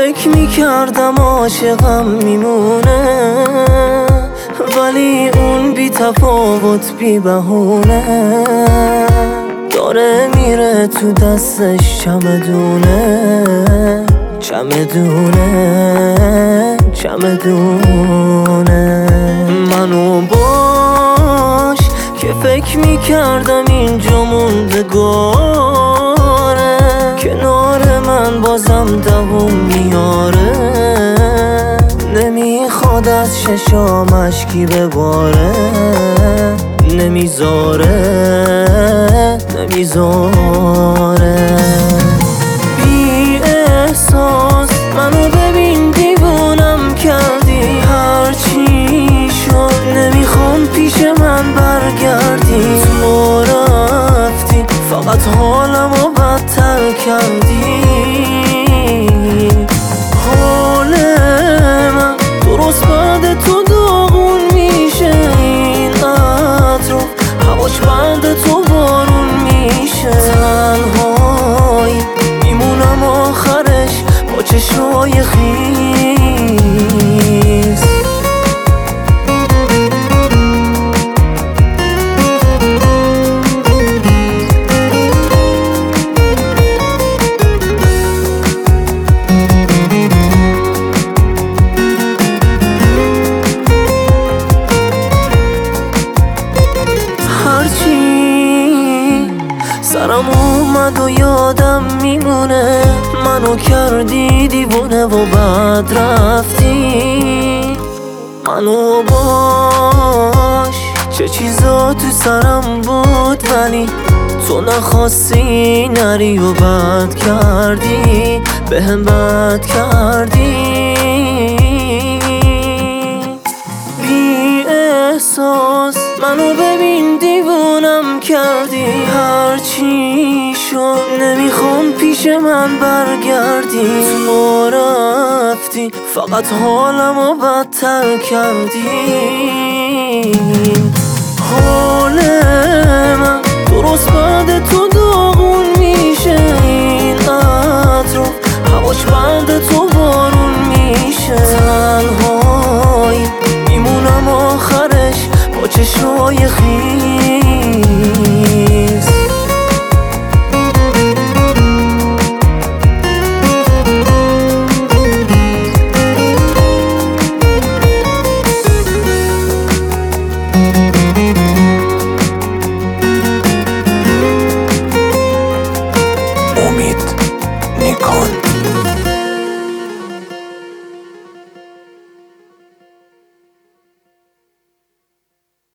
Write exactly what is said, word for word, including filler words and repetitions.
فکر میکردم عاشقم میمونه، ولی اون بی تفاوت بی بهونه داره میره تو دستش چمدونه چمدونه چمدونه. منو باش که فکر میکردم اینجا موندگاره، کنار من بازم دووم میاره، نمیخواد از ششام اشکی بباره، نمیذاره نمیذاره. بی احساس منو ببین دیوونم کردی، هرچی شد نمیخوام پیش من برگردی، تو رفتی فقط حالمو بدتر کردی. حال من درست بعد تو داغون میشه، این اطراف هواش بعد تو بارون میشه، تنهایی میمونم آخرش با چشمای خیس. سرم اومد و یادم میمونه، منو کردی دیوونه و بعد رفتی. منو باش چه چیزا تو سرم بود، ولی تو نخواستی نری و بد کردی، بهم بد کردی. بی احساس منو ببین دیوونم کردی، هرچی شد نمیخوام پیش من برگردی، تو رفتی فقط حالمو بدتر کردی. حال من درست بعد تو داغون میشه، این اطراف هواش بعد تو